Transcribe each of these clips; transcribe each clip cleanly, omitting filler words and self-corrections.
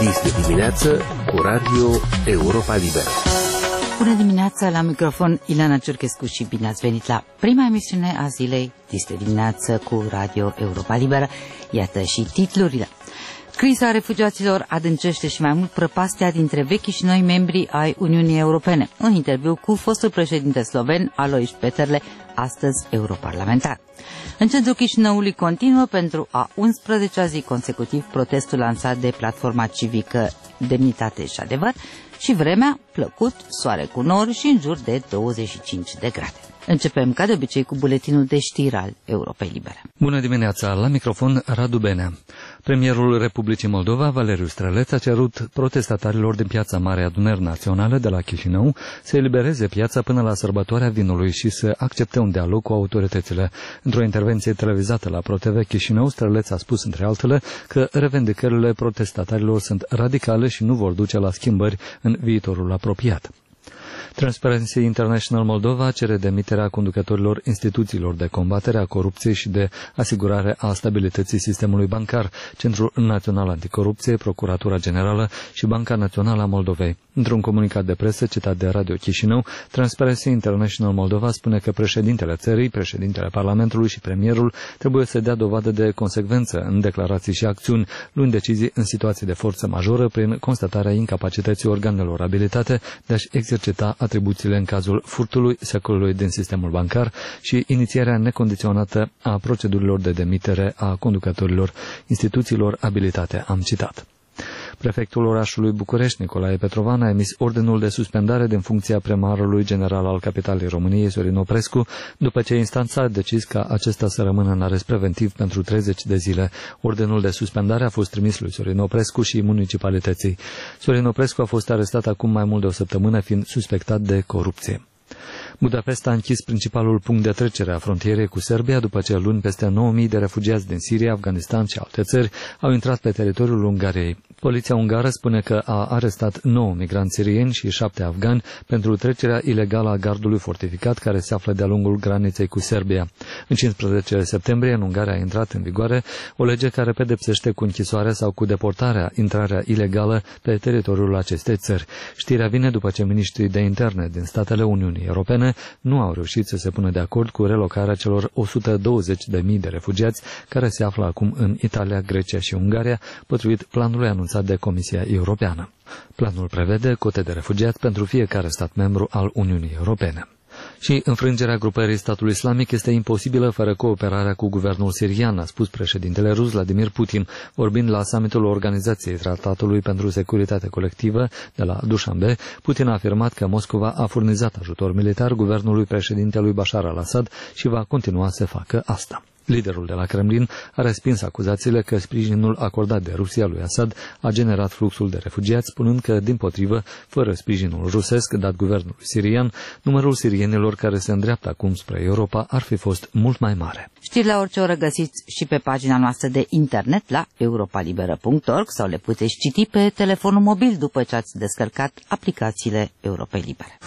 Este dimineață cu Radio Europa Liberă. Bună dimineața, la microfon Ileana Ciurchescu și bine ați venit la prima emisiune a zilei. Este dimineață cu Radio Europa Liberă. Iată și titlurile. Criza refugiaților adâncește și mai mult prăpastia dintre vechi și noi membri ai Uniunii Europene. Un interviu cu fostul președinte sloven Alojz Peterle, astăzi europarlamentar. În centrul Chișinăului continuă pentru a 11-a zi consecutiv protestul lansat de platforma civică Demnitate și Adevăr și vremea plăcut, soare cu nor și în jur de 25 de grade. Începem ca de obicei cu buletinul de știri al Europei Libere. Bună dimineața, la microfon Radu Benea. Premierul Republicii Moldova, Valeriu Străleț, a cerut protestatarilor din Piața Marei Adunări Naționale de la Chișinău să elibereze piața până la sărbătoarea vinului și să accepte un dialog cu autoritățile. Într-o intervenție televizată la ProTV Chișinău, Străleț a spus, între altele, că revendicările protestatarilor sunt radicale și nu vor duce la schimbări în viitorul apropiat. Transparency International Moldova cere demiterea conducătorilor instituțiilor de combatere a corupției și de asigurare a stabilității sistemului bancar, Centrul Național Anticorupție, Procuratura Generală și Banca Națională a Moldovei. Într-un comunicat de presă citat de Radio Chișinău, Transparency International Moldova spune că președintele țării, președintele Parlamentului și premierul trebuie să dea dovadă de consecvență în declarații și acțiuni, luând decizii în situații de forță majoră prin constatarea incapacității organelor abilitate de a-și exercita atribuțiile în cazul furtului secolului din sistemul bancar și inițierea necondiționată a procedurilor de demitere a conducătorilor instituțiilor abilitate, am citat. Prefectul orașului București, Nicolae Petrovan, a emis ordinul de suspendare din funcția primarului general al capitalei României, Sorin Oprescu, după ce instanța a decis ca acesta să rămână în arest preventiv pentru 30 de zile. Ordinul de suspendare a fost trimis lui Sorin Oprescu și municipalității. Sorin Oprescu a fost arestat acum mai mult de o săptămână, fiind suspectat de corupție. Budapesta a închis principalul punct de trecere a frontierei cu Serbia după ce luni peste 9.000 de refugiați din Siria, Afganistan și alte țări au intrat pe teritoriul Ungariei. Poliția ungară spune că a arestat 9 migranți sirieni și 7 afgani pentru trecerea ilegală a gardului fortificat care se află de-a lungul graniței cu Serbia. În 15 septembrie, în Ungaria a intrat în vigoare o lege care pedepsește cu închisoarea sau cu deportarea intrarea ilegală pe teritoriul acestei țări. Știrea vine după ce miniștrii de interne din statele Uniunii Europene nu au reușit să se pună de acord cu relocarea celor 120.000 de refugiați care se află acum în Italia, Grecia și Ungaria, potrivit planului anunțat de Comisia Europeană. Planul prevede cote de refugiați pentru fiecare stat membru al Uniunii Europene. Și înfrângerea grupării statului islamic este imposibilă fără cooperarea cu guvernul sirian, a spus președintele rus Vladimir Putin, vorbind la summitul Organizației Tratatului pentru Securitate Colectivă de la Dușanbe. Putin a afirmat că Moscova a furnizat ajutor militar guvernului președintelui Bashar al-Assad și va continua să facă asta. Liderul de la Kremlin a respins acuzațiile că sprijinul acordat de Rusia lui Assad a generat fluxul de refugiați, spunând că, dimpotrivă, fără sprijinul rusesc dat guvernului sirian, numărul sirienilor care se îndreaptă acum spre Europa ar fi fost mult mai mare. Știri la orice oră găsiți și pe pagina noastră de internet la europalibera.org sau le puteți citi pe telefonul mobil după ce ați descărcat aplicațiile Europei Libere.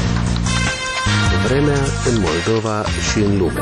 Vremea în Moldova și în lume.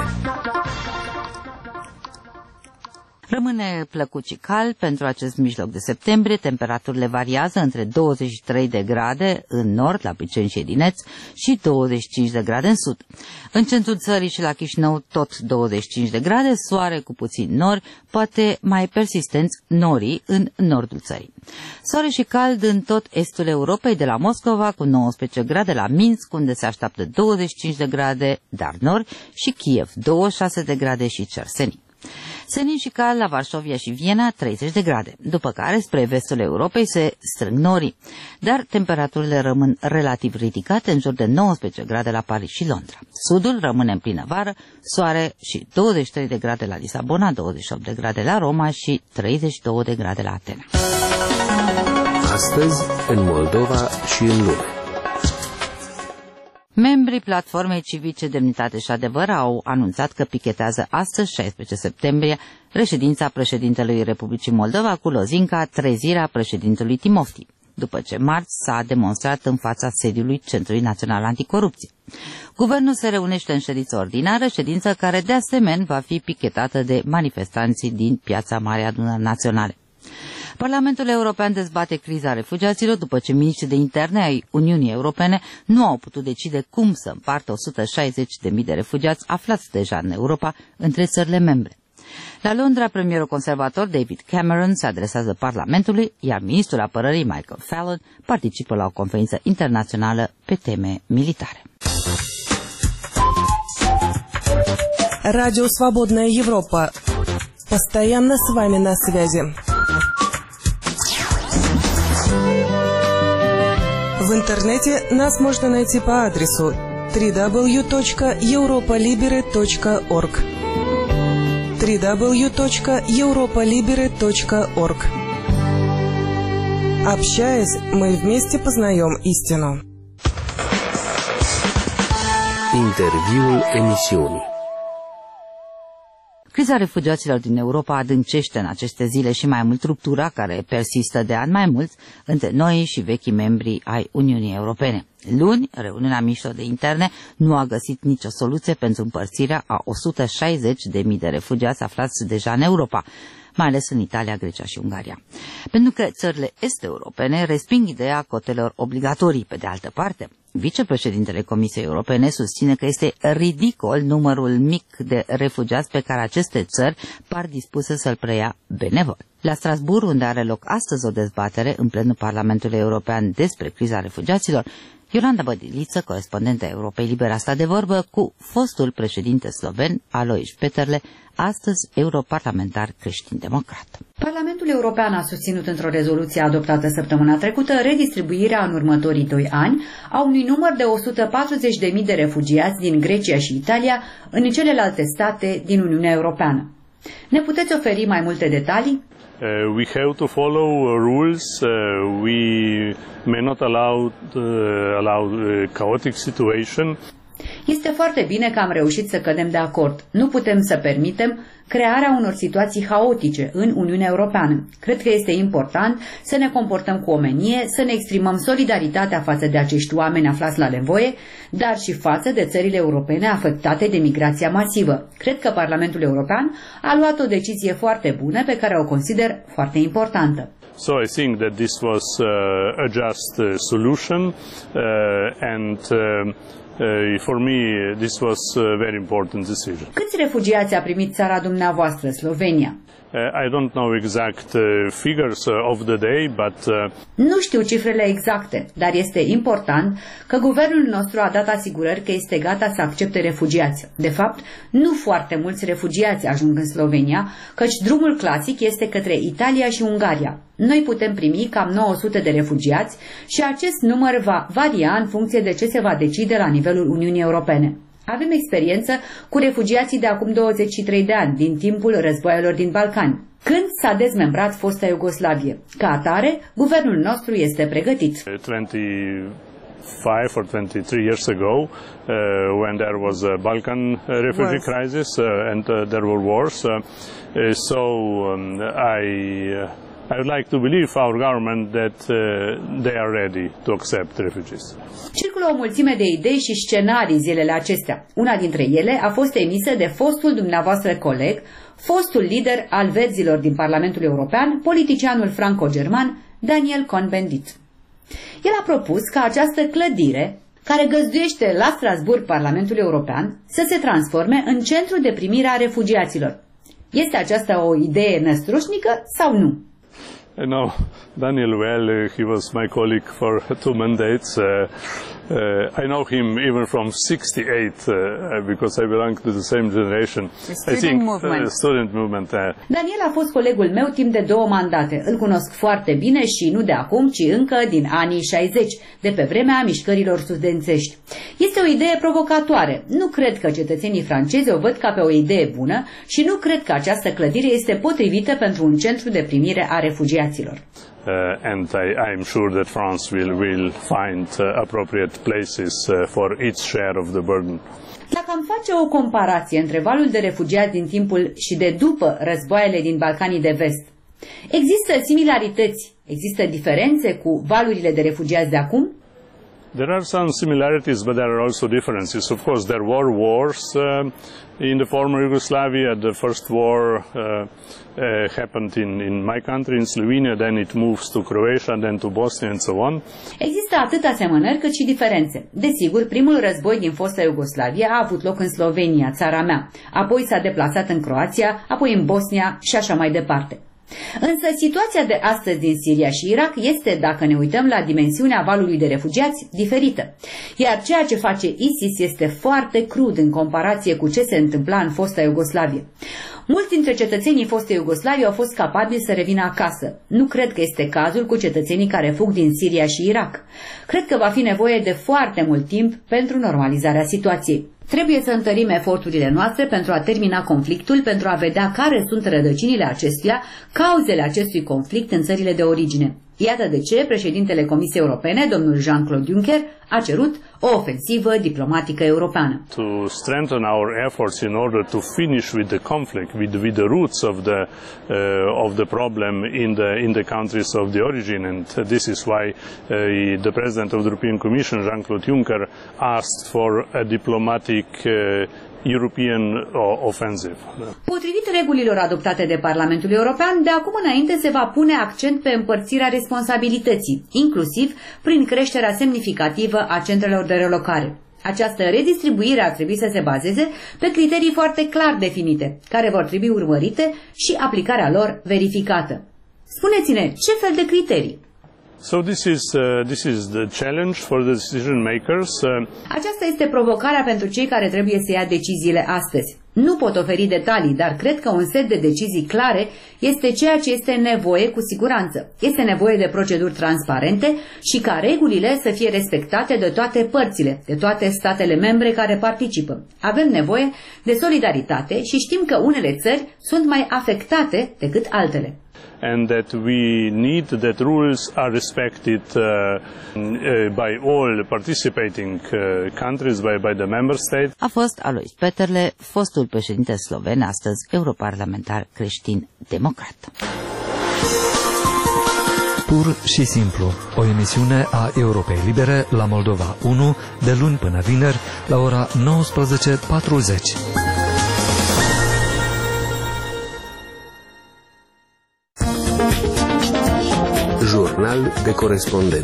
Rămâne plăcut și cald pentru acest mijloc de septembrie. Temperaturile variază între 23 de grade în nord, la Piceni și Edineț, și 25 de grade în sud. În centrul țării și la Chișinău tot 25 de grade, soare cu puțin nori, poate mai persistenți norii în nordul țării. Soare și cald în tot estul Europei, de la Moscova cu 19 grade, la Minsk, unde se așteaptă 25 de grade, dar nori, și Kiev 26 de grade și Cersenin. Senin și cald la Varșovia și Viena 30 de grade, după care spre vestul Europei se strâng norii, dar temperaturile rămân relativ ridicate, în jur de 19 grade la Paris și Londra. Sudul rămâne în plină vară, soare și 23 de grade la Lisabona, 28 de grade la Roma și 32 de grade la Atena. Astăzi, în Moldova și în lume. Membrii Platformei Civice Demnitate și Adevăr au anunțat că pichetează astăzi, 16 septembrie, reședința președintelui Republicii Moldova cu lozinca trezirea președintelui Timofti, după ce marți s-a demonstrat în fața sediului Centrului Național Anticorupție. Guvernul se reunește în ședință ordinară, ședință care de asemenea va fi pichetată de manifestanții din Piața Marei Adunări Naționale. Parlamentul European dezbate criza refugiaților după ce miniștrii de interne ai Uniunii Europene nu au putut decide cum să împartă 160.000 de refugiați aflați deja în Europa între țările membre. La Londra, premierul conservator David Cameron se adresează Parlamentului, iar ministrul apărării Michael Fallon participă la o conferință internațională pe teme militare. Радио «Свободная Европа». Постоянно с вами на связи. В интернете нас можно найти по адресу www.europolibere.org www.europolibere.org. Общаясь, мы вместе познаем истину. Interviul emisiunii. Criza refugiaților din Europa adâncește în aceste zile și mai mult ruptura care persistă de ani mai mulți între noi și vechii membri ai Uniunii Europene. Luni, reuniunea mișilor de interne nu a găsit nicio soluție pentru împărțirea a 160.000 de refugiați aflați deja în Europa, mai ales în Italia, Grecia și Ungaria. Pentru că țările est-europene resping ideea cotelor obligatorii. Pe de altă parte, vicepreședintele Comisiei Europene susține că este ridicol numărul mic de refugiați pe care aceste țări par dispuse să-l preia benevol. La Strasbourg, unde are loc astăzi o dezbatere în plenul Parlamentului European despre criza refugiaților, Iolanda Bădiliță, corespondentă Europei Libere, a stat de vorbă cu fostul președinte sloven, Alojz Peterle, astăzi europarlamentar creștin-democrat. Parlamentul European a susținut într-o rezoluție adoptată săptămâna trecută redistribuirea în următorii 2 ani a unui număr de 140.000 de refugiați din Grecia și Italia în celelalte state din Uniunea Europeană. Ne puteți oferi mai multe detalii? We have to follow rules. We may not allow chaotic situation. Este foarte bine că am reușit să cădem de acord. Nu putem să permitem crearea unor situații haotice în Uniunea Europeană. Cred că este important să ne comportăm cu omenie, să ne exprimăm solidaritatea față de acești oameni aflați la nevoie, dar și față de țările europene afectate de migrația masivă. Cred că Parlamentul European a luat o decizie foarte bună pe care o consider foarte importantă. So I think that this was a just solution and for me this was a very important decision. Câți refugiați a primit țara dumneavoastră, Slovenia? I don't know exact figures of the day, but nu știu cifrele exacte, dar este important că guvernul nostru a dat asigurări că este gata să accepte refugiați. De fapt, nu foarte mulți refugiați ajung în Slovenia, căci drumul clasic este către Italia și Ungaria. Noi putem primi cam 900 de refugiați și acest număr va varia în funcție de ce se va decide la nivelul Uniunii Europene. Avem experiență cu refugiații de acum 23 de ani, din timpul războaielor din Balcani, când s-a dezmembrat fosta Iugoslavie. Ca atare, guvernul nostru este pregătit. 25 or 23 years ago, when there was a Balkan refugee crisis and there were wars, I would like to believe our government that they are ready to accept refugees. Circulă o mulțime de idei și scenarii zilele acestea. Una dintre ele a fost emisă de fostul dumneavoastră coleg, fostul lider al verzilor din Parlamentul European, politicianul franco-german Daniel Cohn-Bendit. El a propus ca această clădire, care găzduiește la Strasbourg Parlamentul European, să se transforme în centru de primire a refugiaților. Este aceasta o idee năstrușnică sau nu? I know Daniel well. He was my colleague for 2 mandates. I know him even from 68 because I belong to the same generation. Student movement. Daniel a fost colegul meu timp de 2 mandate. Îl cunosc foarte bine și nu de acum, ci încă din anii 60, de pe vremea mișcărilor studențești. Este o idee provocatoare. Nu cred că cetățenii francezi o văd ca pe o idee bună și nu cred că această clădire este potrivită pentru un centru de primire a refugiaților. And I'm sure that France will find appropriate places for each share of the burden. Dacă am face o comparație între valul de refugiați din timpul și de după războaiele din Balcanii de Vest, există similarități, există diferențe cu valurile de refugiați de acum? There are some similarities, but there are also differences. Of course, there were wars in the former Yugoslavia. The first war happened in my country, in Slovenia, then it moves to Croatia, then to Bosnia and so on. Există atât asemănări cât și diferențe. Desigur, primul război din fosta Iugoslavia a avut loc în Slovenia, țara mea, apoi s-a deplasat în Croația, apoi în Bosnia și așa mai departe. Însă situația de astăzi din Siria și Irak este, dacă ne uităm la dimensiunea valului de refugiați, diferită. Iar ceea ce face ISIS este foarte crud în comparație cu ce se întâmpla în fosta Iugoslavie. Mulți dintre cetățenii fostei Iugoslavie au fost capabili să revină acasă. Nu cred că este cazul cu cetățenii care fug din Siria și Irak. Cred că va fi nevoie de foarte mult timp pentru normalizarea situației. Trebuie să întărim eforturile noastre pentru a termina conflictul, pentru a vedea care sunt rădăcinile acestuia, cauzele acestui conflict în țările de origine. Iată de ce președintele Comisiei Europene, domnul Jean-Claude Juncker, a cerut o ofensivă diplomatică europeană. To strengthen our efforts in order to finish with the conflict, with the roots of the problem in the countries of the origin, and this is why the President of the European Commission, Jean-Claude Juncker, asked for a diplomatic European offensive. Potrivit regulilor adoptate de Parlamentul European, de acum înainte se va pune accent pe împărțirea responsabilității, inclusiv prin creșterea semnificativă a centrelor de relocare. Această redistribuire ar trebui să se bazeze pe criterii foarte clar definite, care vor trebui urmărite și aplicarea lor verificată. Spuneți-ne, ce fel de criterii? So this is the challenge for the decision makers. Aceasta este provocarea pentru cei care trebuie să ia deciziile astăzi. Nu pot oferi detalii, dar cred că un set de decizii clare este ceea ce este nevoie cu siguranță. Este nevoie de proceduri transparente și ca regulile să fie respectate de toate părțile, de toate statele membre care participă. Avem nevoie de solidaritate și știm că unele țări sunt mai afectate decât altele. And that we need that rules are respected by all participating countries, by the member states. A fost Alois Peterle, fostul președinte sloven, astăzi europarlamentar creștin-democrat. Pur și simplu, o emisiune a Europei Libere la Moldova 1, de luni până vineri, la ora 19:40. Jurnal de corespondent.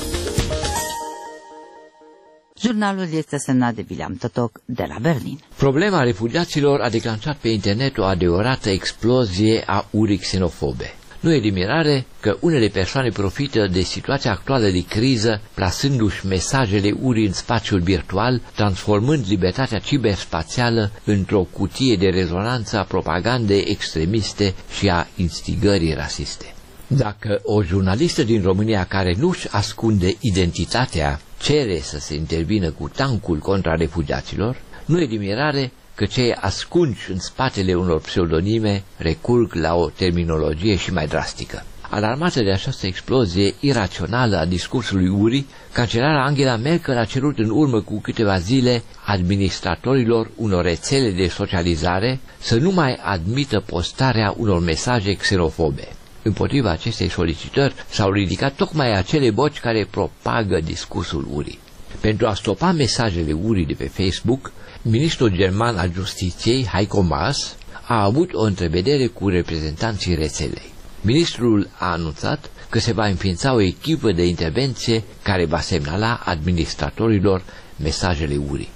Jurnalul este semnat de William Totoc de la Berlin. Problema refugiaților a declanșat pe internet o adevărată explozie a urii xenofobe. Nu e de mirare că unele persoane profită de situația actuală de criză, plasându-și mesajele urii în spațiul virtual, transformând libertatea ciberspațială într-o cutie de rezonanță a propagandei extremiste și a instigării rasiste. Dacă o jurnalistă din România care nu-și ascunde identitatea cere să se intervină cu tancul contra refugiaților, nu e de mirare că cei ascunși în spatele unor pseudonime recurg la o terminologie și mai drastică. Alarmată de această explozie irațională a discursului urii, cancelara Angela Merkel a cerut în urmă cu câteva zile administratorilor unor rețele de socializare să nu mai admită postarea unor mesaje xenofobe. Împotriva acestei solicitări s-au ridicat tocmai acele voci care propagă discursul urii. Pentru a stopa mesajele urii de pe Facebook, ministrul german al justiției, Heiko Maas, a avut o întrevedere cu reprezentanții rețelei. Ministrul a anunțat că se va înființa o echipă de intervenție care va semnala administratorilor mesajele urii.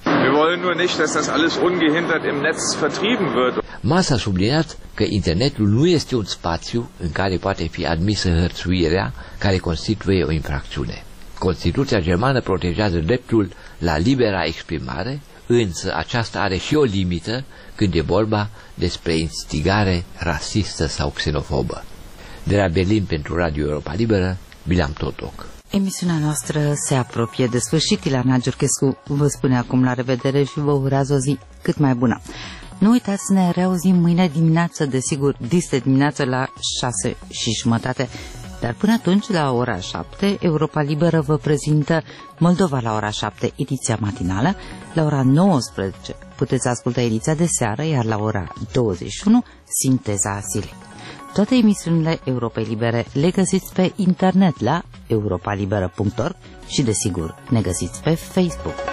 Maas a subliniat că internetul nu este un spațiu în care poate fi admisă hărțuirea care constituie o infracțiune. Constituția germană protejează dreptul la libera exprimare, însă aceasta are și o limită când e vorba despre instigare rasistă sau xenofobă. De la Berlin pentru Radio Europa Liberă, William Totoc. Emisiunea noastră se apropie de sfârșit. Ileana Giurchescu vă spune acum la revedere și vă urează o zi cât mai bună. Nu uitați să ne reauzim mâine dimineață, desigur, dis dimineață la 6:30. Dar până atunci, la ora 7, Europa Liberă vă prezintă Moldova la ora 7, ediția matinală. La ora 19 puteți asculta ediția de seară, iar la ora 21, sinteza zilei. Toate emisiunile Europei Libere le găsiți pe internet la europalibera.org și, desigur, ne găsiți pe Facebook.